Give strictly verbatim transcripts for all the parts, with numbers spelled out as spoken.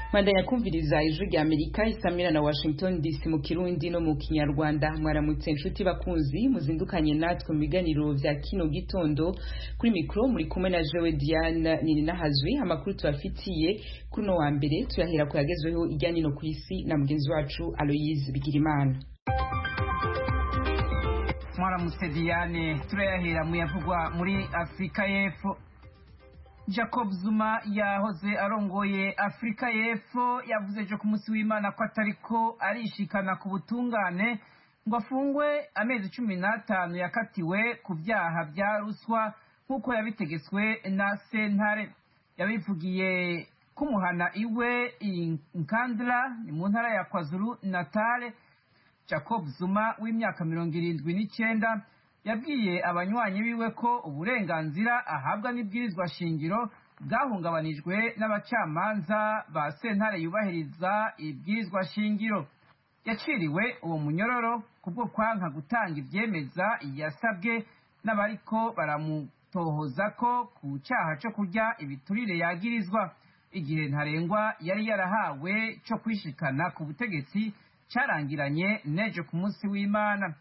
Manda ya kumviriza ijwi rya Amerika isamira na Washington D C mu Kirundi no mu Kinyarwanda. Mwaramutse inshuti bakunzi muzindukanye natwe mu biganiro vya kino gitondo. Kuri mikro muri kumwe na Jewe Diane nini nahazwi. Amakuru tubafitiye kuno wa mbere tuyahera kuyagezweho ijyanye no kwisi na mugenzi wacu Aloise Bigirimana. Mwaramutse Diane, turayahera mu yavugwa muri Afrika y'Epfo. Jacob Zuma yahoze arongoye Afrika y'Epfo yavuze ejo ku munsi w'Imana ko atariko arishikana ku butungane ngo afungwe amezi cumi n'atanu yakatiwe ku vyaha vya ruswa nk'uko yabitegetswe na sentare. Yabivugiye kumuhana iwe Nkandla ni mu ntara ya KwaZulu Natal. Jacob Zuma w'imyaka mirongo irindwi n'icenda yabwiye abanywanyi biwe ko uburenganzira ahabwa n'ibwirizwa shingiro bwahungabanijwe n'abacamanza ba sentare yubahiriza ibwirizwa shingiro. Yaciriwe uwo munyororo kubwo kwanka gutanga ivyemeza yasabwe n'abariko baramutohoza ko ku cyaha cyo kurya ibiturire yagirizwa. Igihe ntarengwa yari yarahawe cyo kwishikana ku butegetsi carangiranye nejo ku munsi w'Imana.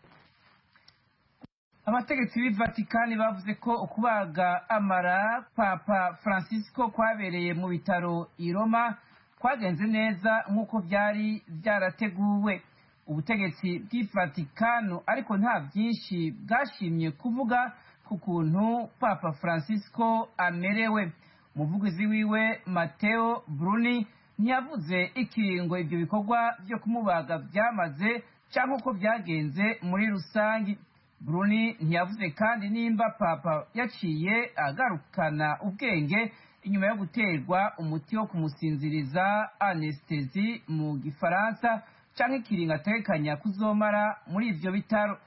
Abategetsi b'i Vatikani bavuze ko ukubaga amara Papa Francisco kwabereye mu bitaro i Roma kwagenze neza nk'uko byari byarateguwe. Ubutegetsi bw'i Vatikano ariko nta byinshi bwashimye kuvuga ku kuntu Papa Francisco amerewe. Umuvugizi wiwe Matteo Bruni ntiyavuze ikiringo ibyo bikorwa byo kumubaga byamaze cyangwa uko byagenze muri rusangi. Bruni ntiyavuze kandi nimba Papa yaciye agarukana ubwenge inyuma yo guterwa umuti wo kumusinziriza anestesi mu gifaransa canke ikiringo ategekanya kuzomara muri ivyo bitaro.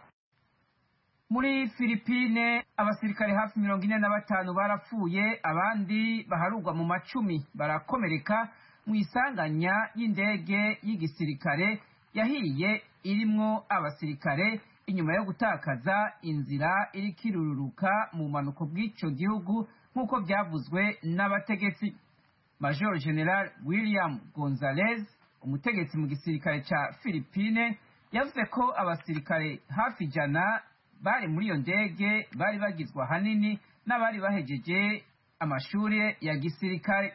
Muri Filipine abasirikare hafi mirongo ine na batanu barapfuye, abandi baharugwa mu macumi barakomereka mu isanganya y'indege y'igisirikare yahiye irimwo abasirikare inyuma yo gutakaza inzira iri kirururuka mu manuko bw'ico gihugu nk'uko byavuzwe n'abategetsi. Major General William Gonzalez, umutegetsi mu gisirikare ca Filipine, yavuze ko abasirikare hafi jana bari muri iyo ndege bari bagizwe hanini n'abari bahejeje amashuri ya gisirikare.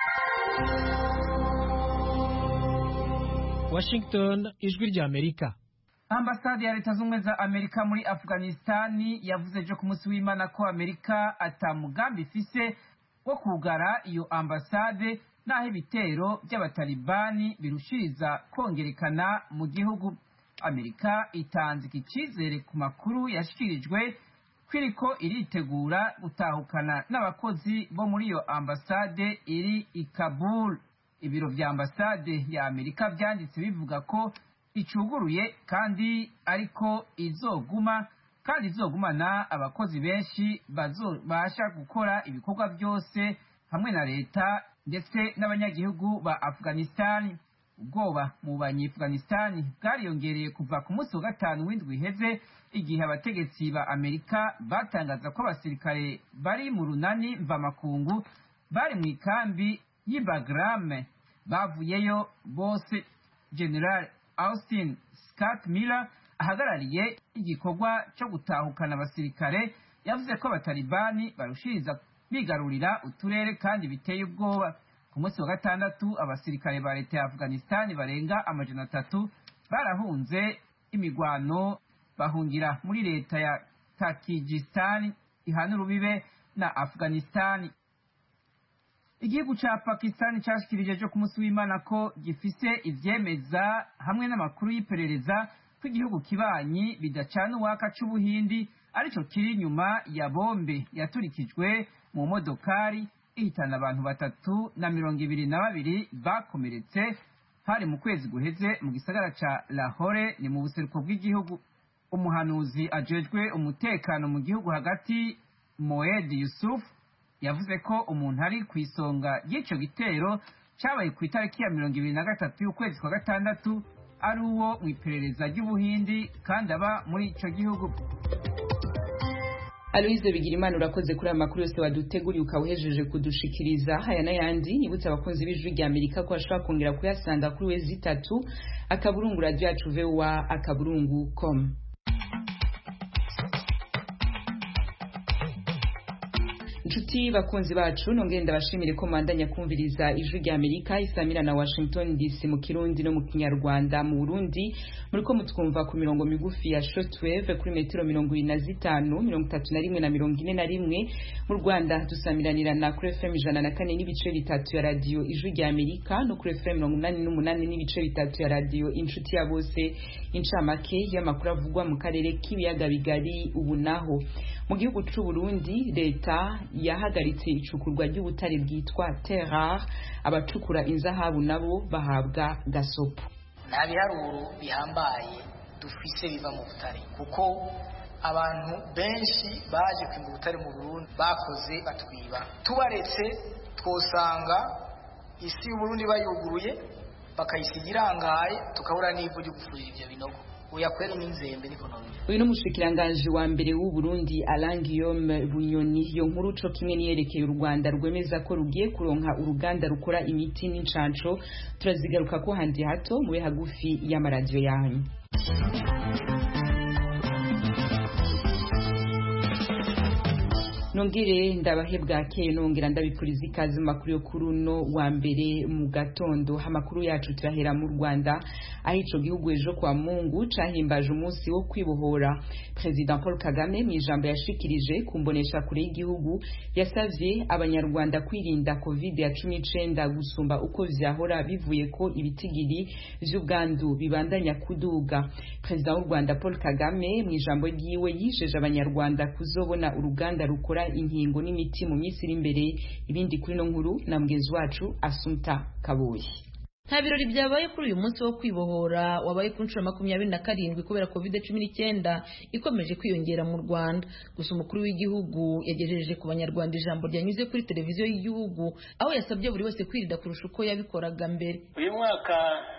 Washington, ijwi rya Amerika. Ambasade ya Leta Zunze za Amerika muri Afghanistani yavuze ejo ku munsi w'Imana ko Amerika atamugambi ifise wo kugara iyo ambasade naho ibitero by'abatalibani birushiriza kongerekana mu gihugu. Amerika itanze ikicizere ku makuru yashikirijwe kwiriko iritegura gutahukana n'abakozi bo muri iyo ambasade iri i Kabul. Ibiro vya ambasade ya Amerika byanditse bivuga ko icuguruye kandi ariko izoguma kandi izogumana abakozi benshi bazobasha gukora ibikorwa byose hamwe na leta ndetse n'abanyagihugu ba Afghanistan. Ubwoba mu banyi-Afghanistan bwariyongereye kuva ku munsi wa gatanu w'indwi iheze igihe abategetsi ba Amerika batangaza ko abasirikare bari mu runani mvamakungu bari mu ikambi y'Ibagram bavuyeyo bose. General Austin Scott Miller ahagarariye igikorwa cyo gutahukana abasirikare yavuze ko abatalibani barushiriza bigarurira uturere kandi biteye ubwoba. Ku munsi wa gatandatu abasirikare ba leta ya Afghanistan barenga amajana atatu barahunze imigwano bahungira muri leta ya Tajikistan ihana urubibe na Afghanistan. Igihugu ca Pakistan cashikirije ejo ku munsi w'Imana ko gifise ivyemeza hamwe n'amakuru y'iperereza ko igihugu kibanyi bidacana uwaka c'Ubuhindi arico kiri inyuma ya bombe yaturikijwe mu modokari ihitana abantu batatu na mirongo ibiri na babiri bakomeretse hari mu kwezi guheze mu gisagara ca Lahore ni mu buseruko bw'igihugu. Umuhanuzi ajejwe umutekano mu gihugu hagati Moed Yusuf yavuze ko umuntu ari ku isonga y'icyo gitero cyabaye ku itariki ya mirongo ibiri na gatatu y'ukwezi kwa gatandatu ari uwo mu iperereza ry'Ubuhindi kandi aba muri ico gihugu. Aloise Bigirimana urakoze kuri amakuru yose waduteguriye ukawuhejeje kudushikiriza haya n'ayandi nibutse abakunzi b'ijwi rya Amerika ko ashobora kongera kuyasanga kuri wezi itatu akaburungu radio yacu V O A akaburungu com. Nshuti bakunzi bacu nongeye ndabashimire ko mandanya kumviriza ijwi rya Amerika isamira na Washington D C mu Kirundi no mu Kinyarwanda. Mu Burundi muriko mutwumva ku mirongo migufi ya shortwave kuri metero mirongo ine na zitanu mirongo itatu na rimwe na mirongo ine na rimwe. Mu Rwanda dusamiranira na kuri F M ijana na kane n'ibice bitatu ya radio ijwi rya Amerika no kuri F M mirongo inani n'umunani n'ibice bitatu ya radio inshuti ya bose. Incamake y'amakuru avugwa mu karere k'ibiyaga bigari ubu naho mu gihugu c'u Burundi leta yahagaritse icukurwa ry'ubutare bwitwa terrar abacukura inzahabu nabo bahabwa gasopo. Nta biharuro bihambaye dufise biva mu butare kuko abantu benshi baje kwimba ubutare mu Burundi bakoze batwiba. Tubaretse twosanga isi y'u Burundi bayuguruye bakayisigira angaye tukabura n'ivu ryo gufurira ivyo binogo. Uyakwera n'inzembe niko none. Uyu n'umushikiranganje wa mbere w'u Burundi Alain Guillaume Bunyoni yo nkuru co kimwe niyerekeye u Rwanda rwemeza ko rugiye kuronka uruganda rukora imiti n'incanco. Turazigaruka ko handi hato mube hagufi y'amaradiyo yanyu. Nongere ndabahebwa keye nongera ndabipuriza ikaze makuru yo kuruno wa mbere mu gatondo. Amakuru yacu turahera mu Rwanda aho ico gihugu ejo kwa Mungu cahimbaje umunsi wo kwibohora. President Paul Kagame mu ijambo yashikirije kumbonesha kure y'igihugu yasavye abanyarwanda kwirinda covid ya cumi n'icenda gusumba uko vyahora bivuye ko ibitigiri vy'ubwandu bibandanya kuduga. President w'u Rwanda Paul Kagame mu ijambo ryiwe yisheje abanyarwanda kuzobona uruganda rukora inkingo n'imiti mu minsi iri imbere. Ibindi kuri no nkuru na mugenzi wacu Asumta Kabuye. Nta birori byabaye kuri uyu munsi wo kwibohora wabaye ku nshuro makumyabiri na karindwi kubera covid cumi n'icyenda ikomeje kwiyongera mu Rwanda. Gusa umukuru w'igihugu yagejeje ku banyarwanda ijambo ryanyuze kuri televiziyo y'igihugu aho yasabye buri wese kwirinda kurusha uko yabikoraga mbere. Uyu mwaka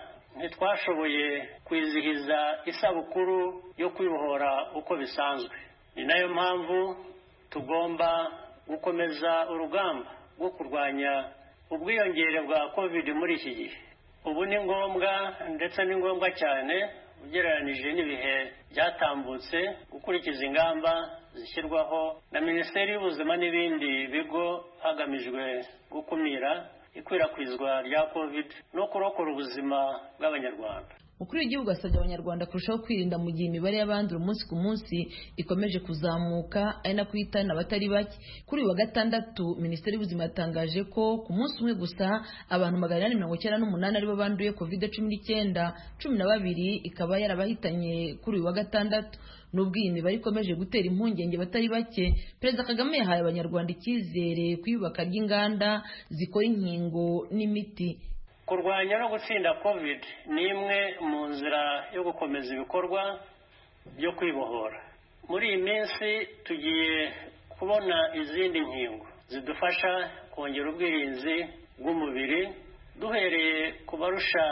ntitwashoboye kwizihiza isabukuru yo kwibohora uko bisanzwe. Ni nayo mpamvu tugomba gukomeza urugamba rwo kurwanya ubwiyongere bwa covid muri iki gihe. Ubu ni ngombwa ndetse ni ngombwa cyane ugereranije n'ibihe byatambutse gukurikiza ingamba zishyirwaho na Minisiteri y'Ubuzima n'ibindi bigo hagamijwe gukumira ikwirakwizwa rya covid no kurokora ubuzima bw'abanyarwanda. Umukuru w'igihugu asabye abanyarwanda kurushaho kwirinda mu gihe imibare y'abandura umunsi ku munsi ikomeje kuzamuka ari nako ihitana abatari bake. Kuri uyu wa gatandatu Minisiteri y'Ubuzima yatangaje ko ku munsi umwe gusa abantu magana inani mirongo icyenda n'umunani aribo banduye covid cumi n'icyenda, cumi na babiri ikaba yarabahitanye kuri uyu wa gatandatu. Nubwo iyi mibare ikomeje gutera impungenge batari bake, Perezida Kagame yahaye abanyarwanda icyizere ku iyubaka ry'inganda zikora inkingo n'imiti. Kurwanya no gutsinda covid ni imwe mu nzira yo gukomeza ibikorwa byo kwibohora. Muri iyi minsi tugiye kubona izindi nkingo zidufasha kongera ubwirinzi bw'umubiri duhereye ku barusha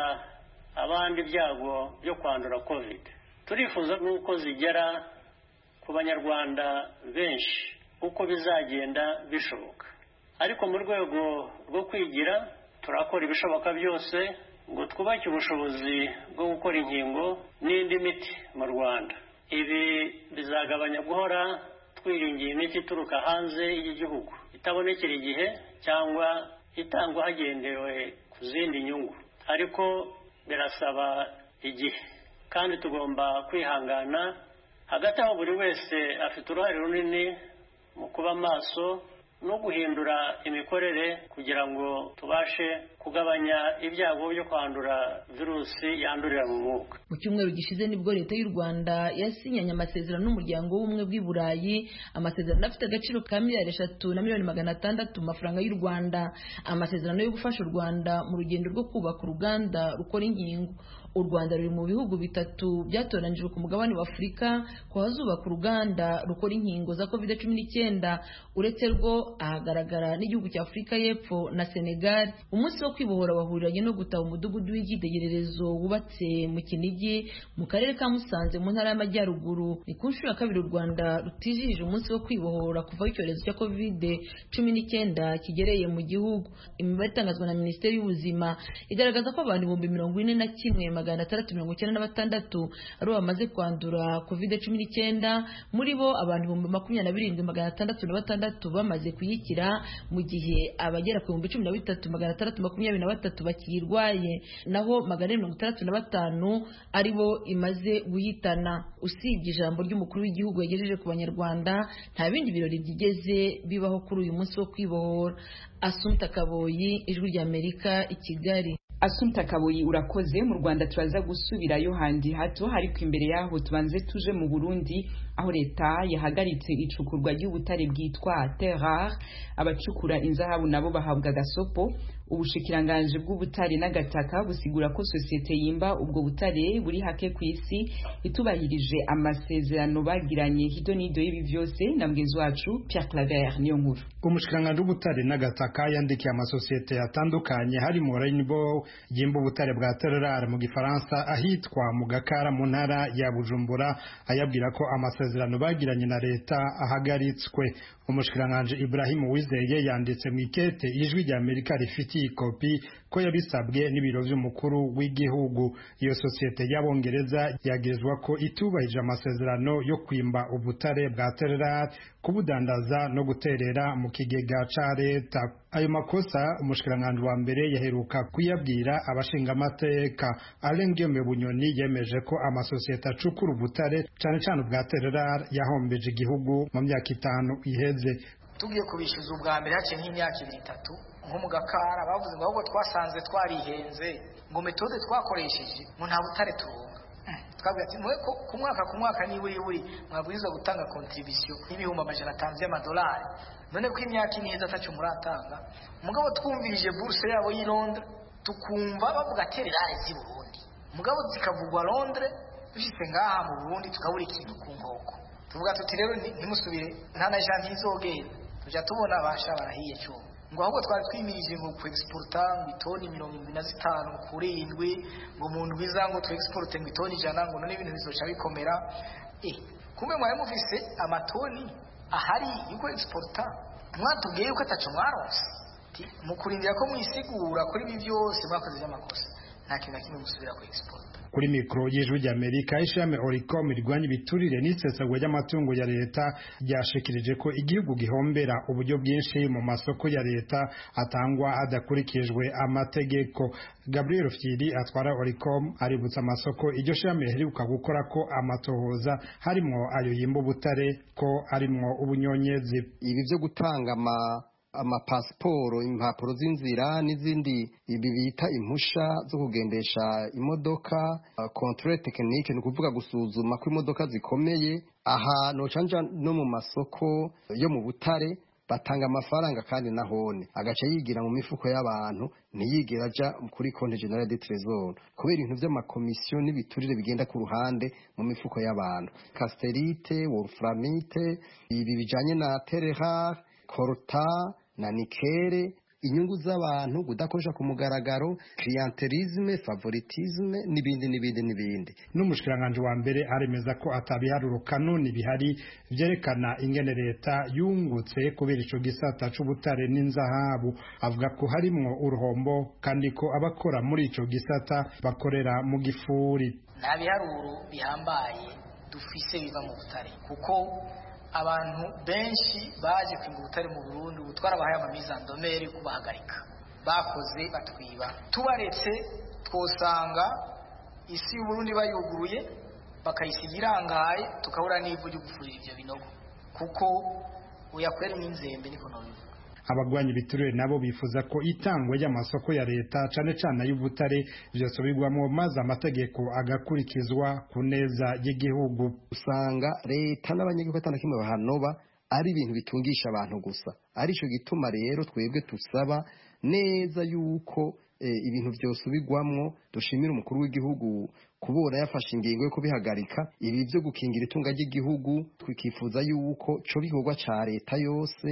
abandi ibyago byo kwandura covid. Turifuza nuko zigera ku banyarwanda benshi uko bizagenda bishoboka. Ariko mu rwego rwo kwigira turakora ibishoboka byose ngo twubake ubushobozi bwo gukora inkingo n'indi miti mu Rwanda. Ibi bizagabanya guhora twiringiye imiti ituruka hanze y'igihugu itabonekera igihe cyangwa itangwa hagendewe ku zindi nyungu. Ariko birasaba igihe kandi tugomba kwihangana. Hagati aho buri wese afite uruhare runini mu kuba maso no guhindura imikorere kugira ngo tubashe kugabanya ibyago byo kwandura virusi yandurira mu mwuka. Mu cyumweru gishize nibwo leta y'u Rwanda yasinyanye amasezerano n'umuryango w'ubumwe bw'i Burayi, amasezerano afite agaciro ka miliyari eshatu na miliyoni magana atandatu mu mafaranga y'u Rwanda, amasezerano yo gufasha u Rwanda mu rugendo rwo kubaka uruganda rukora inkingo. U Rwanda ruri mu bihugu bitatu byatoranijwe ku mugabane wa Afurika ko hazubaka uruganda rukora inkingo za covid cumi n'icyenda, uretse rwo ahagaragara n'igihugu cya Afurika y'Epfo na Senegal. Umunsi wo wo kwibohora wahuriranye no gutaha umudugudu w'icyitegererezo wubatse mu Kinigi mu karere ka Musanze mu ntara y'Amajyaruguru. Ni ku nshuro ya kabiri u Rwanda rutijihije umunsi wo kwibohora kuva icyorezo cya covid cumi n'icyenda kigereye mu gihugu. Imibare itangazwa na Minisiteri y'Ubuzima igaragaza ko abantu ibihumbi mirongo ine na kimwe magana atandatu mirongo icyenda na batandatu ari bamaze kwandura covid cumi n'icyenda, muri bo abantu ibihumbi makumyabiri na birindwi magana atandatu na batandatu bamaze kuyikira, mu gihe abagera ku bihumbi cumi na bitatu magana atandatu makumyabiri na batatu bakiyirwaye, naho magana mirongo itandatu na batanu ari bo imaze guhitana. Usibye ijambo ry'umukuru w'igihugu yagejeje ku Banyarwanda, nta bindi birori byigeze bibaho kuri uyu munsi wo kwibohora. Assumpta Kaboyi, Ijwi ry'Amerika, i Kigali. Assumpta Kaboyi, urakoze. Mu Rwanda turaza gusubirayo handi hato, ariko imbere yaho tubanze tuje mu Burundi aho leta yahagaritse icukurwa ry'ubutare bwitwa terre rare. Abacukura inzahabu nabo bahabwa gasopo. Ubushikiranganje bw'ubutare n'agataka busigura ko sosiyete yimba ubwo butare buri hake ku isi itubahirije amasezerano bagiranye. Hido nido y'ibi byose na mgenzi wacu Pierre Claver niyo nkuru. Umushikiranganje w'ubutare n'agataka yandikiye amasosiyete yatandukanye harimo Rainbow yimba ubutare bwa terre rare mu Gifaransa ahitwa mu Gakara mu ntara ya Bujumbura, ayabwira ko amasezerano bagiranye na leta ahagaritswe. Umushikiranganje Ibrahim Uwizeye yanditse mu ikete Ijwi ry'Amerika rifitiye ikopi ko yabisabwe n'ibiro by'umukuru w'igihugu. Iyo sosiyete y'Abongereza yagirizwa ko itubahirije amasezerano yo kwimba ubutare bwa terre rare, kubudandaza no guterera mu kigega ca leta. Ayo makosa umushikiranganje wa mbere yaheruka kuyabwira abashinga amateka. Alain Guillaume Bunyoni yemeje ko amasosiyete acukura ubutare cane cane ubwa terre rare yahombeje igihugu mu myaka itanu iheze. Tugiye kubishyuza ubwa mbere haciye nk'imyaka ibiri itatu nko mu Gakara bavuze ngo ahubwo twasanze twarihenze ngo metode twakoresheje ngo nta butare turonka. Twabwira ati mwe ko ku mwaka ku mwaka ni buri buri mwabwirizwa gutanga contribution y'ibihumbi amajana atanu y'amadolari, none ko imyaka ine iheze atacu muratanga. Mugabo twumvirije bourse yabo y'i Londres tukumva bavuga terre rare z'i Burundi, mugabo zikavugwa Londres, dushitse ngaha mu Burundi tukabura ikintu ku nkoko. Tuvuga tuti rero ntimusubire nta na janti izogenda, tujya tubona abasha barahiye cyo ngo ahubwo twari twimirije ngo ku exporta ngo itoni mirongo irindwi na zitanu kuri indwi, ngo mu ndwi zango tu exporte ngo itoni ijana, ngo none ibintu bizoca bikomera. Eh kumbe mwari mufise amatoni ahari yuko exporta, mwatubwiye yuko ataco mwaronse mukurindira ko mwisigura kuri ibi byose mwakoze by'amakosa, nta kintu na kimwe musubira ku exporta. Kuri mikro y'Ijwi ry'Amerika, ishami Oricom rirwanya ibiturire n'isesagwa ry'amatungo ya leta ryashikirije ko igihugu gihombera uburyo bwinshi mu masoko ya leta atangwa hadakurikijwe amategeko. Gabriel Fyiri atwara Oricom aributsa amasoko iryo shami riheruka gukora ko amatohoza harimo ayo yimba ubutare ko arimwo ubunyonyezi. Ibi byo gutanga ama amapasiporo, impapuro z'inzira n'izindi ibi bita impusha zo kugendesha imodoka, controle technique ni kuvuga gusuzuma ko imodoka zikomeye. Aha no canja no mu masoko yo mu butare batanga amafaranga kandi nahone agaca yigira mu mifuko y'abantu, ntiyigira aja kuri compte general de trésor kubera ibintu by'amakomisiyo n'ibiturire bigenda ku ruhande mu mifuko y'abantu. Casterite, wolframite, ibi bijanye na terre rare, korota na nikere, inyungu z'abantu kudakoresha ku mugaragaro, clientelisme, favoritisme n'ibindi n'ibindi n'ibindi. N'umushikiranganje wa mbere aremeza ko atabiharuro kanoni bihari vyerekana ingene leta yungutse kubera ico gisata c'ubutare n'inzahabu. Avuga ko harimwo uruhombo kandi ko abakora muri ico gisata bakorera mu gifuri. Nta biharuro bihambaye dufise biva mu butare kuko abantu benshi baje kwimba ubutare mu Burundi ubutwara bahaye amamizandomeri kubahagarika bakoze batwiba. Tubaretse twosanga isi y'u Burundi bayuguruye bakayisigirangaye tukabura n'ivu ryo gufurira ibyo binogo kuko uyakwera n'inzembe niko nobivuga. Abagwanya ibiturire nabo bifuza ko itangwa y'amasoko ya leta cane cane y'ubutare vyosubirwamwo maze amategeko agakurikizwa ku neza y'igihugu. Usanga leta n'abanyagihugu batana kimwe bahanoba ari ibintu bitungisha abantu gusa. Ari cyo gituma rero twebwe tusaba neza yuko e, ibintu vyosubirwamwo. Dushimira umukuru w'igihugu kubona yafashe ingingo yo kubihagarika. Ibi byo gukingira itunga ry'igihugu twikifuza yuko co bikorwa ca leta yose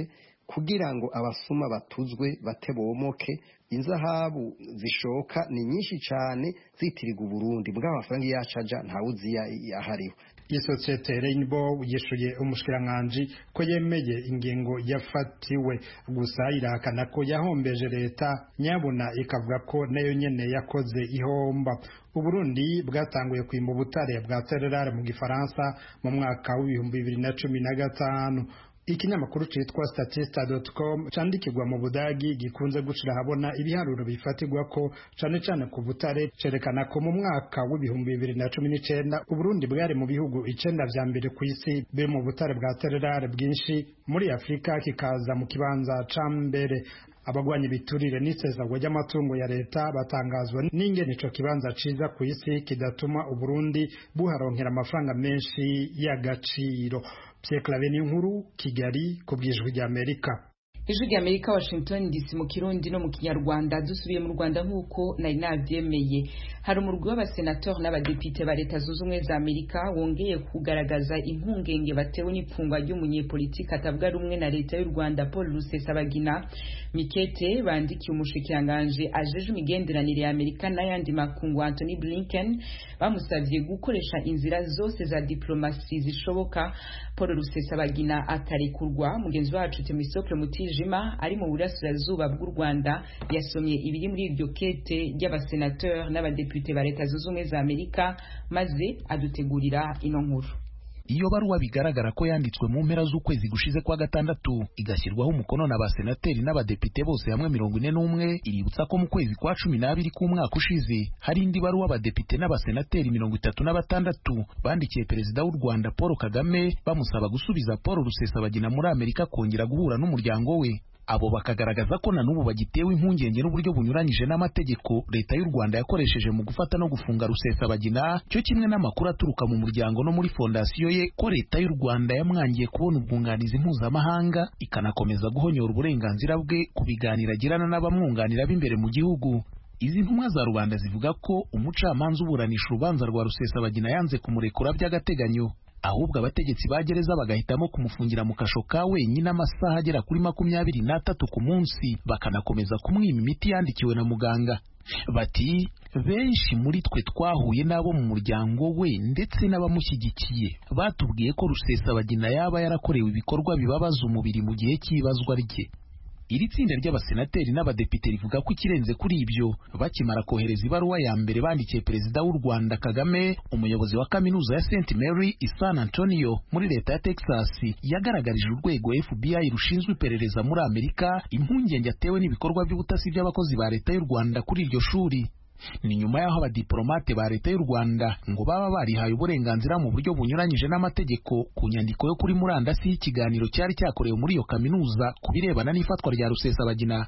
kugira ngo abasuma batuzwe batebomoke. Inzahabu zishoka ni nyinshi cyane zitirirwa Burundi, mbwa amafaranga yacaja ntawuzi yahariho. Isosiyete Rainbow yishuye umushikiranganji ko yemeye ingingo yafatiwe, gusa irahakana ko yahombeje leta, nyabuna ikavuga ko nayo nyene yakoze ihomba. Uburundi bwatanguye kwimba ubutare bwa Tererare mu Gifaransa mu mwaka w'ibihumbi bibiri na cumi na gatanu. Ikinyamakuru citwa statista dot com candikirwa mu Budagi gikunze gushira habona ibiharuro bifatirwa ko cane cane ku butare, cerekana ko mu mwaka w'ibihumbi bibiri na cumi n'icenda Uburundi bwari mu bihugu icenda vya mbere ku isi biri mu butare bwa Tererare bwinshi, muri Afrika kikaza mu kibanza ca mbere. Abagwanya ibiturire n'isesagwa ry'amatungo ya leta batangazwa n'ingene ico kibanza ciza ku isi kidatuma Uburundi buharonkera amafaranga menshi y'agaciro. Pierre Claver Nkuru, Kigali, ku bw'Ijwi ry'Amerika. Ijwi ry'Amerika, Washington D C mu Kirundi no mu Kinyarwanda. Dusubiye mu Rwanda nk'uko nari navyemeye, hari umurwi w'abasenateur n'abadepite ba leta zunze ubumwe za Amerika wongeye kugaragaza impungenge batewe n'ipfungwa ry'umunyepolitiki atavuga rumwe na leta y'u Rwanda Paul Rusesabagina. Mikete bandikiye umushikiranganje ajeje imigenderanire ya Amerika n'ayandi makungu Anthony Blinken bamusavye gukoresha inzira zose za diplomasi zishoboka Paul Rusesabagina akarekurwa. Mugenzi wacu Temisocle Mutijima ari mu burasirazuba bw'u Rwanda yasomye ibiri muri iryo kete ry'abasenateur n'abadepite ba leta zunze ubumwe za Amerika maze adutegurira ino nkuru. Iyo baruwa bigaragara ko yanditswe mu mpera z'ukwezi gushize kwa gatandatu igashyirwaho umukono na basenateri n'abadepite bose hamwe mirongo ine n'umwe, iributsa ko mu kwezi kwa cumi n'abiri k'umwaka ushize hari indi baruwa abadepite n'abasenateri mirongo itatu na batandatu bandikiye perezida w'u Rwanda Paul Kagame bamusaba gusubiza Paul Rusesabagina muri Amerika kongera guhura n'umuryango we. Abo bakagaragaza ko na n'ubu bagitewe impungenge n'uburyo bunyuranyije n'amategeko leta y'u Rwanda yakoresheje mu gufata no gufunga Rusesabagina, cyo kimwe n'amakuru aturuka mu muryango no muri fondasiyo ye ko leta y'u Rwanda yamwangiye kubona ubwunganizi mpuzamahanga ikanakomeza guhonyora uburenganzira bwe ku biganiro agirana n'abamwunganira b'imbere mu gihugu. Izi ntumwa za rubanda zivuga ko umucamanza uburanisha urubanza rwa Rusesabagina yanze kumurekura by'agateganyo, ahubwo abategetsi ba gereza bagahitamo kumufungira mu kasho ka wenyine amasaha agera kuri makumyabiri n'atatu ku munsi, bakanakomeza kumwima imiti yandikiwe na muganga. Bati benshi muri twe twahuye n'abo mu muryango we ndetse n'abamushyigikiye batubwiye ko Rusesabagina yaba yarakorewe ibikorwa bibabaza umubiri mu gihe cy'ibazwa rye. Iri tsinda ry'abasenateri n'abadepite rivuga ko ikirenze kuri ibyo, bakimara kohereza ibaruwa ya mbere bandikiye perezida w'u Rwanda Kagame, umuyobozi wa kaminuza ya Saint Mary i San Antonio muri leta ya Texas yagaragarije urwego F B I rushinzwe iperereza muri Amerika impungenge atewe n'ibikorwa by'ubutasi by'abakozi ba leta y'u Rwanda kuri iryo shuri. Ni nyuma y'aho abadiplomate ba leta y'u Rwanda ngo baba barihaye uburenganzira mu buryo bunyuranyije n'amategeko ku nyandiko yo kuri murandasi y'ikiganiro cyari cyakorewe muri iyo kaminuza ku birebana n'ifatwa rya Rusesabagina.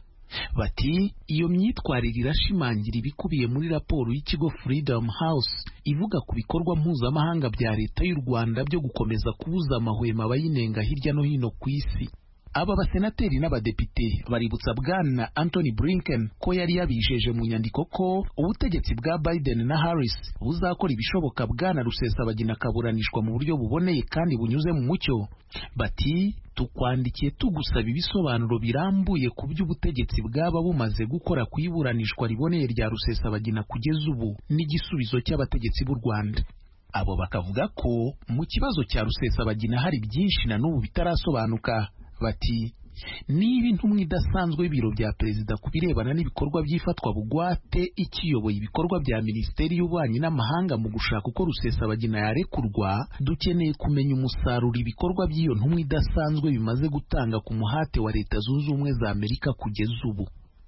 Bati iyo myitwarire irashimangira ibikubiye muri raporo y'ikigo Freedom House ivuga ku bikorwa mpuzamahanga bya leta y'u Rwanda byo gukomeza kubuza amahwemo abayinenga hirya no hino ku isi. Aba basenateri n'abadepite baributsa bwana Anthony Blinken ko yari yabijeje mu nyandiko ko ubutegetsi bwa Biden na Harris buzakora ibishoboka bwana Rusesabagina akaburanishwa mu buryo buboneye kandi bunyuze mu mucyo. Bati tukwandikiye tugusaba ibisobanuro birambuye ku by'ubutegetsi bwaba bumaze gukora ku iburanishwa riboneye rya Rusesabagina kugeza ubu n'igisubizo cy'abategetsi b'u Rwanda. Abo bakavuga ko mu kibazo cya Rusesabagina hari byinshi na n'ubu bitarasobanuka. Bati niba intumwa idasanzwe y'ibiro bya perezida ku birebana n'ibikorwa by'ifatwa bugwate ikiyoboye ibikorwa bya Minisiteri y'Ububanyi n'Amahanga mu gushaka uko Rusesabagina yarekurwa, dukeneye kumenya umusaruro ibikorwa by'iyo ntumwa idasanzwe bimaze gutanga ku muhate wa Leta Zunze Ubumwe za Amerika kugeza ubu.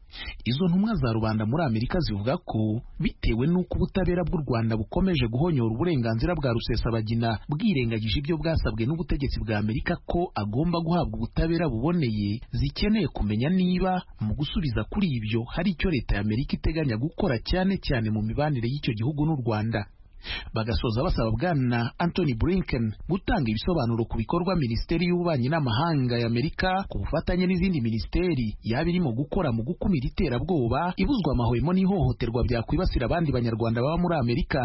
Izo ntumwa za rubanda muri Amerika zivuga ko bitewe n'uko ubutabera bw'u Rwanda bukomeje guhonyora uburenganzira bwa Rusesabagina bwirengagije ibyo bwasabwe n'ubutegetsi bwa Amerika ko agomba guhabwa ubutabera buboneye, zikeneye kumenya niba mu gusubiza kuri ibyo hari icyo leta ya Amerika iteganya gukora cyane cyane mu mibanire y'icyo gihugu n'u Rwanda. Bagasoza basaba bwana Anthony Blinken gutanga ibisobanuro ku bikorwa Minisiteri y'Ububanyi n'Amahanga ya Amerika ku bufatanye n'izindi ministeri yaba irimo gukora mu gukumira iterabwoba, ibuzwa amahwemo n'ihohoterwa byakwibasira abandi banyarwanda baba muri Amerika.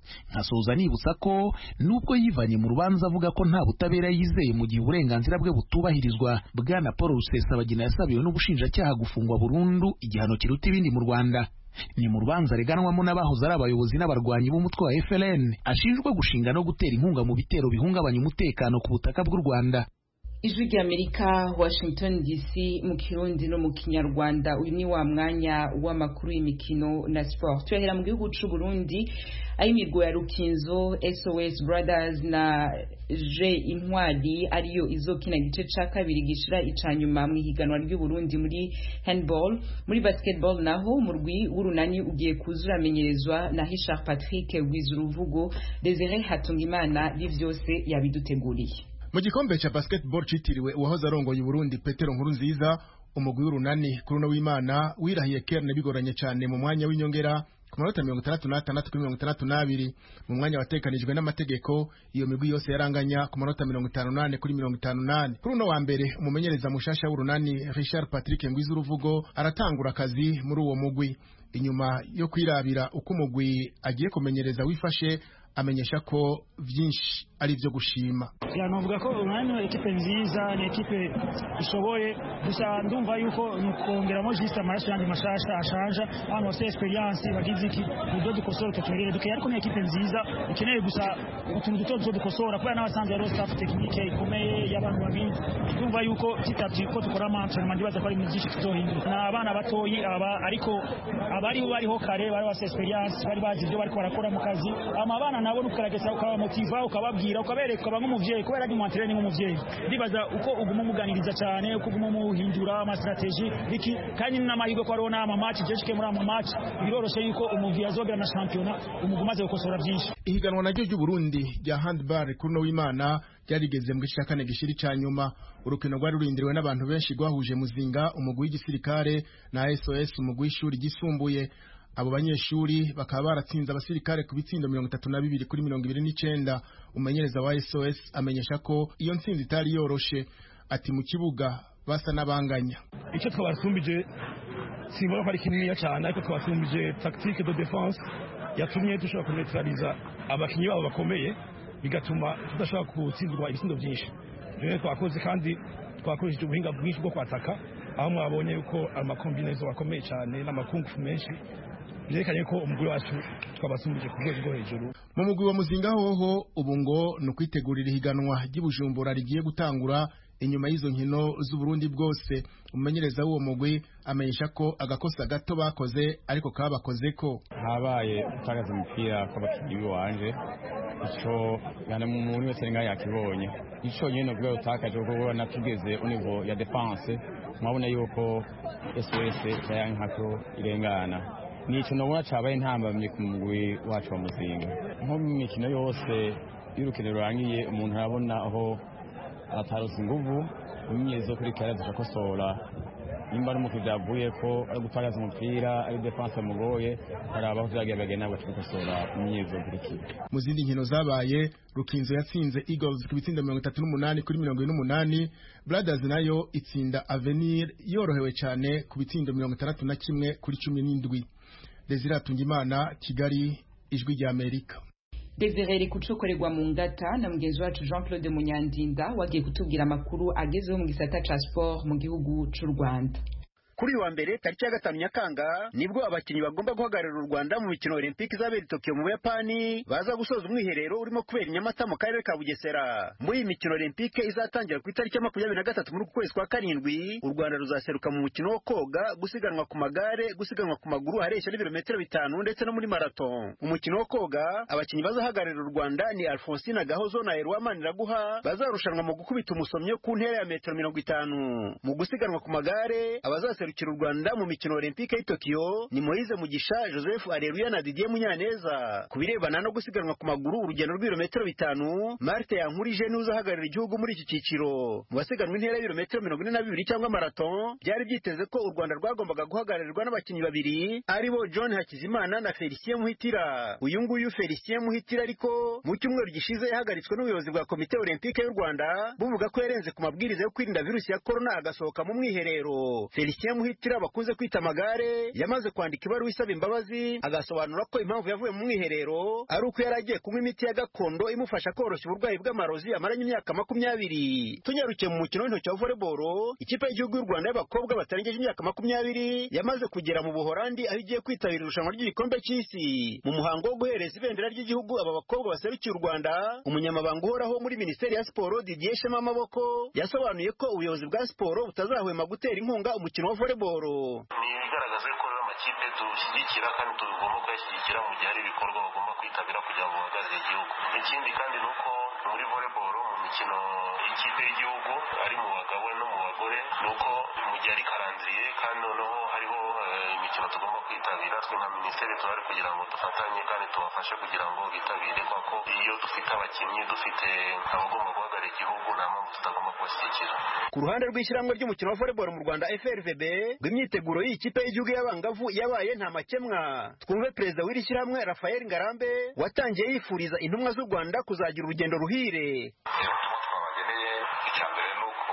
nkasoza nibutsa ko nubwo yivanye mu rubanza avuga ko nta butabera yizeye mu gihe uburenganzira bwe butubahirizwa, bwana Paul Rusesabagina yasabiwe n'ubushinjacyaha gufungwa burundu igihano kiruta ibindi mu Rwanda. Ni mu rubanza reganwamo n'abahoze ari abayobozi n'abarwanyi b'umutwe wa F L N ashinjwa gushinga no gutera inkunga mu bitero bihungabanya umutekano ku butaka bw'u Rwanda. Ijwi ry'Amerika, Washington D C, mu Kirundi no mu Kinyarwanda. Uyu ni wa mwanya w'amakuru y'imikino na sport. Tuhera mu gihugu c'u Burundi, ayimirwa ya Rukinzo, S O S Brothers na Je Intwari ariyo izokina igice ca kabiri gishira icanyuma mu higanwa ry'u Burundi muri handball. Muri basketball naho umurwi w'urunani ugiye kuzuramenyerezwa na Richard Patrick Gwizuruvugo. Desire Hatungimana bivyose yabiduteguriye. Mu gikombe cha basketball citiriwe uwahoze arongoye Burundi Petero Nkurunziza, umugwi w'urunani kuri no w'Imana wirahiye Kerne bigoranye cyane mu mwanya w'inyongera ku minota mirongo itandatu n'atandatu kuri mirongo itandatu n'abiri mu mwanya watekanijwe n'amategeko. Iyo migwi yose yaranganya ku minota mirongo itanu n'ane kuri mirongo itanu n'ane. Kuri no wa mbere umumenyereza mushasha w'urunani Richard Patrick Ngwizuruvugo aratangura akazi muri uwo mugwi. Inyuma yo kwirabira uko umugwi agiye kumenyereza wifashe, amenyesha ko vyinshi ari byo gushima. Ya novuga ko urunani ekipe nziza, ni ekipe ishoboye, gusa ndumva yuko nukongeramo juste amaraso yandi mashasha ashanja, abantu bose experience bagize iki ibyo dukosora tutorere duke, ariko ni ekipe nziza ikeneye gusa utuntu duto duto dukosora kubera n'abasanzwe ari staff technique ikomeye y'abantu babizi. Ndumva yuko kitavye ko dukora amantra mandibaza ko ari myinshi tuzohindura. Na abana batoyi aba ariko abari bariho kare bari base experience bari bazi ibyo bari barakora mu kazi. Amabana nabo nukarageza ukabamotiva ukababwira ukabereka ukaba nk'umuvyeyi kubera ari mu entraîning nk'umuvyeyi. Ndibaza uko uguma muganiriza cyane, uko uguma muhindura ama strategy biki kandi n'amahirwe ko ariho n'ama match jeshike muri ama match biroroshe yuko umuvyeyi azogera na championnat umugumaze gukosora byinshi. Ihiganwa naryo ry'u Burundi rya handball kuri no w'Imana ryarigeze mu gice kane gishiri cyanyuma. Urukino rwari rurindiriwe n'abantu benshi rwahuje Muzinga umugwi w'igisirikare na S O S umugwi w'ishuri gisumbuye. Abo banyeshuri bakaba baratsinze abasirikare ku bitsindo mirongo itatu na bibiri kuri mirongo ibiri n'icenda. Umenyereza wa S O S amenyesha ko iyo ntsinzi itari yoroshe, ati mu kibuga basa nabanganya. Icyo twabasumbije simbona ko ari kinini cyane, ariko twabasumbije tactique de défense yatumye dushobora kuneutraliza abakinyi babo bakomeye, bigatuma tudashobora gutsindwa ibitsindo byinshi. Rero twakoze kandi twakoresheje ubuhinga bwinshi bwo kwataka, aho mwabonye yuko amakombinezo bakomeye cyane n'amakungufu menshi yerekanye ko umugwi wacu twabasumbije ku rwego rwo hejuru. Mu mugwi wa Muzinga hoho ubu ngo no kwitegurira ihiganwa ry'Ibujumbura rigiye gutangura. Inyuma y'izo nkino z'u Burundi bwose, umumenyereza w'uwo mugwi amenyesha ko agakosa gato bakoze ariko kabakoze ko habaye utagaza umupira kw'abakinyi biwanje. Ico yana mu muri wese nga yakibonye ico nyene bwo utakaje ubwo natugeze univo ya defense. Mwabona yuko S O S yayankako irengana. Nico nobona cabaye ntambamye ku mugwi wacu wa Muzinga. Nko mu mikino yose y'urukino rurangiye umuntu arabona aho atarusi nguvu imyezo kuri karaza cakosora. Nimba ari umukino byavuye ko ari gutagaza umupira ari defense mugoye araba aho byageraga nabo cakosora imyezo kuri ki. Mu zindi nkino zabaye, Rukinzo yatsinze Eagles ku bitsindo mirongo itatu n'umunani kuri mirongo ine n'umunani. Brothers nayo itsinda Avenir yorohewe cyane ku bitsindo mirongo itandatu na kimwe kuri cumi n'indwi. Desire Hatungimana, Kigali, Ijwi ry'Amerika. Desire kucokorerwa mu ngata na mugenzi wacu Jean Claude Munyandinda wagiye kutubwira amakuru agezeho mu gisata ca sport mu gihugu c'u Rwanda. Kuri wa mbere tariki ya gatanu Nyakanga nibwo abakinyi bagomba guhagararira u Rwanda mu mikino Olympique izabera Tokyo mu Buyapani baza gusoza umwiherero urimo kubera Nyamata mu karere ka Bugesera. Muri iyi mikino Olympique izatangira ku itariki ya makumyabiri na gatatu muri kwezi kwa karindwi, u Rwanda ruzaseruka mu mukino wo koga, gusiganwa ku magare, gusiganwa ku maguru hareshya n'ibirometero bitanu ndetse no muri marathon. Umukino wo koga abakinyi bazahagararira u Rwanda ni Alphonsine Gahozo na Erwa Maniraguha bazarushanwa mu gukubita umusomyo ku ntera ya metero mirongo itanu. Mu gusiganwa ku magare abazase u Rwanda mu mikino Olympique ya Tokyo ni Moise Mugisha, Joseph Areruya na Didier Munyaneza. Kubirebana no gusiganwa ku maguru urugendo rw'ibirometero bitanu, Marthe Yankurije ni uzahagararira igihugu muri iki cyiciro. Mu basiganwa intera y'ibirometero mirongo ine na bibiri cyangwa marathon, byari byiteze ko u Rwanda rwagombaga guhagararirwa n'abakinnyi babiri aribo John Hakizimana na Felicien Muhitira. Uyu nguyu Felicien Muhitira ariko mu cyumweru gishize yahagaritswe n'ubuyobozi bwa Komite Olympique y'u Rwanda buvuga ko yarenze ku mabwiriza yo kwirinda virusi ya corona agasohoka mu mwiherero. Felicien Muhitira bakunze kwita Amagare yamaze kwandika ibaruwa isaba imbabazi agasobanura ko impamvu yavuye mu mwiherero ari uko yari agiye kunywa imiti ya gakondo imufasha koroshya uburwayi bw'amarozi amaranye imyaka makumyabiri. Tunyarukiye mu mukino w'intoki wa volleyball, ikipe y'igihugu y'u Rwanda y'abakobwa batarengeje imyaka makumyabiri yamaze kugera mu Buholandi aho igiye kwitabira irushanwa ry'igikombe cy'isi. Mu muhango wo guhereza ibendera ry'igihugu aba bakobwa baserukiye u Rwanda, umunyamabanga uhoraho muri Minisiteri ya Siporo Didier Shema Maboko yasobanuye ko ubuyobozi bwa siporo butazahwema gutera inkunga umukino wa volleyball. Ni igaragaza ko amakipe dushyigikira kandi tugomba kuyashyigikira mu gihe hari ibikorwa bagomba kwitabira kugira ngo bahagararire igihugu. Ikindi kandi ni uko muri volleyball mu mikino y'ikipe y'igihugu ari mu bagabo no mu bagore ni uko mu gihe ari karanziriye kandi noneho hariho imikino tugomba kwitabira. Twe nka minisiteri tuhari kugira ngo dufatanye kandi tubafashe kugira ngo bitabire, kuko iyo dufite abakinnyi dufite abagomba guhagararira igihugu nta mpamvu tutagomba kubashyigikira. Ku ruhande rw'ishyirahamwe ry'umukino wa volleyball mu Rwanda F R V B, ngo imyiteguro y'ikipe y'igihugu y'abangavu yabaye nta makemwa. Twumve perezida w'iri shyirahamwe Raphael Ngarambe watangiye yifuriza intumwa z'u Rwanda kuzagira urugendo ruhire. Twabageneye icya mbere ni uko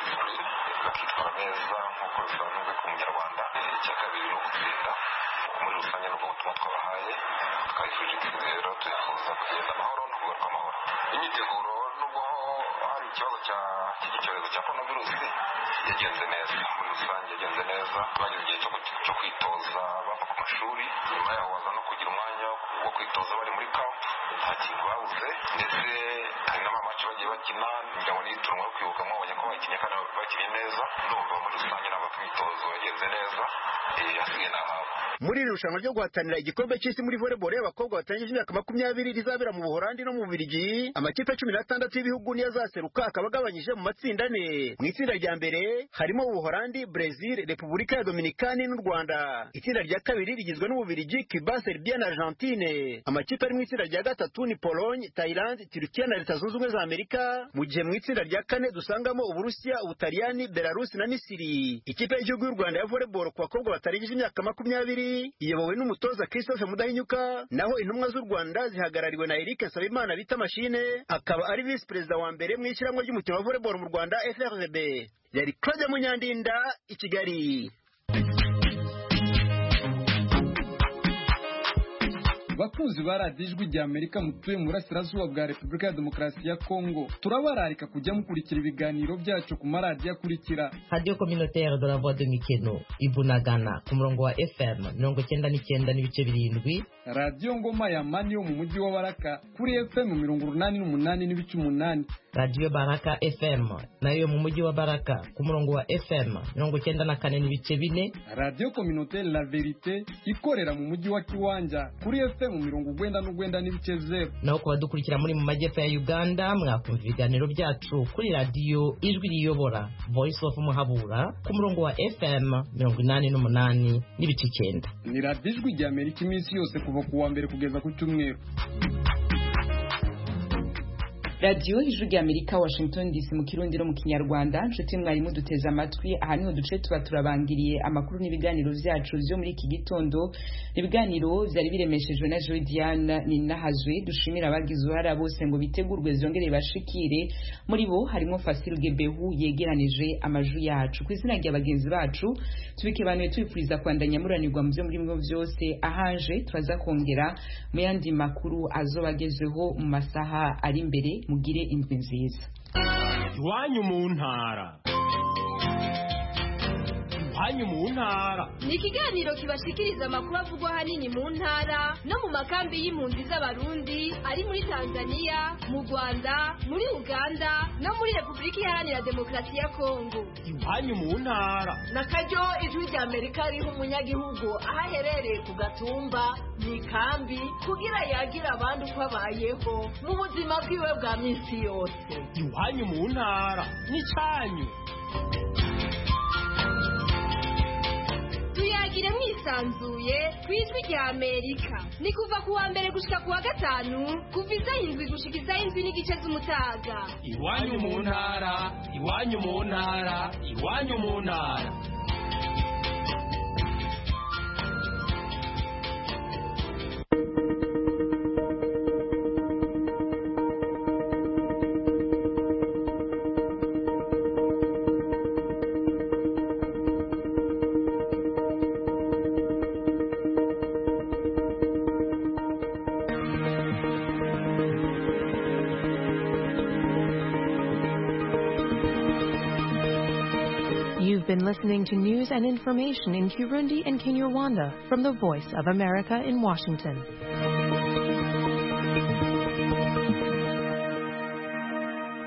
bakitwara neza nk'uko bisanzwe ku munyarwanda. Icya kabiri ni ugutsinda muri rusange n'ubwo butumwa twabahaye twabifuje intsinzi. Rero twifuza kugenda amahoro no kugaruka amahoro. Imyiteguro nubwo hari ikibazo cy'iki cyorezo cya coronavirusi yagenze neza, muri rusange yagenze neza. Bagize igihe cyo kwitoza bava ku mashuri, nyuma yaho baza no kugira umwanya wo kwitoza bari muri kampu, nta kintu babuze, ndetse hari n'amamaci bagiye bakina. Njyamo n'iturunwa yo kwibuka mwabonye ko bakinnye kandi bakinnye neza. Ndumva muri rusange ntabwo imyitozo yagenze neza, hasigaye n'ahabo. Muri iri rushanwa ryo guhatanira igikombe cy'isi muri volleyball y'abakobwa batangiye imyaka makumyabiri rizabera mu Buholandi no mu Bubiligi, amakipe cumi n'atandatu y'ibihugu niyo azaseruka akaba agabanyije mu matsinda ane. Mu itsinda rya mbere harimo Ubuholandi, Brazil, Repubulika ya Dominikani n'u Rwanda. Itsinda rya kabiri rigizwe n'Ububiligi, Cuba, Serbia na Argentine. Amakipe ari mu itsinda rya gatatu ni Pologne, Thailand, Turkiya na Leta Zunze Ubumwe za Amerika, mu gihe mu itsinda rya kane dusangamo Uburusiya, Ubutaliyani, Belarus na Misiri. Ikipe y'igihugu y'u Rwanda ya volleyball ku bakobwa batarengeje imyaka makumyabiri iyobowe n'umutoza Christophe Mudahinyuka, naho intumwa z'u Rwanda zihagarariwe na Eric Nsabimana bita Mashine, akaba ari vice perezida wa mbere mu ishyirahamwe ry'umukino wa volleyball mu Rwanda F R V B. Yari Claude Munyandinda i Kigali. Bakunzi ba radiyo ijwi rya Amerika mutuye mu burasirazuba bwa Repubulika ya Demokarasi ya Kongo, turabararika kujya mukurikira ibiganiro byacu ku maradiyo akurikira: Radio Communautaire de la Voix de Mikeno Ibunagana ku murongo wa F M mirongo icyenda n'icyenda n'ibice birindwi, Radio Ngoma ya Mani yo mu mujyi wa Baraka kuri F M mirongo urunani n'umunani n'ibice umunani, Radio Baraka F M nayo mu mujyi wa Baraka ku murongo wa F M mirongo icyenda na kane n'ibice bine, Radio Communautaire La Verite ikorera mu mujyi wa Kiwanja kuri F M mirongo urwenda n'urwenda n'ibice zero. Naho kuba dukurikira muri mu majyepfo ya Uganda mwakumva ibiganiro byacu kuri Radio Ijwi Riyobora Voice of Muhabura ku murongo wa F M mirongo inani n'umunani n'ibice icyenda. Ni radiyo Ijwi rya Amerika iminsi yose kuva ku wa mbere kugeza ku cyumweru. Radio Ijwi rya Amerika Washington D C mu Kirundi no mu Kinyarwanda. Nshuti mwarimu duteze amatwi, aha niho duce tuba turabangiriye amakuru n'ibiganiro vyacu vyo muri iki gitondo. Ibiganiro vyari biremeshejwe na Joy Diane Ninahazwe. Dushimira abagize uruhara bose ngo bitegurwe zongere bashikire, muri bo harimo Fasil Gebehu yegeranije amaju yacu. Ku izina rya bagenzi bacu tubike bantu twifuriza kwandanya muranirwa mu byo muri mwe vyose. Ahanje twaza kongera mu yandi makuru azobagezeho mu masaha ari imbere. Mugire indwi nziza. Iwanyu mu ntara. Iwanyu mu ntara ni ikiganiro kibashikiriza amakuru avugwa hanini mu ntara no mu makambi y'impunzi z'abarundi ari muri Tanzania, mu Rwanda, muri Uganda no muri Repubulika Iharanira Demokarasi ya Kongo. Iwanyu mu ntara na karyo Ijwi rya Amerika riho umunyagihugu aho aherereye ku gatumba mu ikambi kugira yagira abandi uko abayeho mu buzima bwiwe bwa minsi yose. Iwanyu mu ntara ni cyanyu. Tuyagire mwisanzuye ku Ijwi rya Amerika. Ni kuva ku wa mbere gushika ku wa gatanu kuva isaha indwi gushika isaha indwi n'igice z'umutaga. Iwanyu mu ntara, iwanyu mu ntara, iwanyu mu ntara. been listening to news and information in Kirundi and Kinyarwanda from the Voice of America in Washington.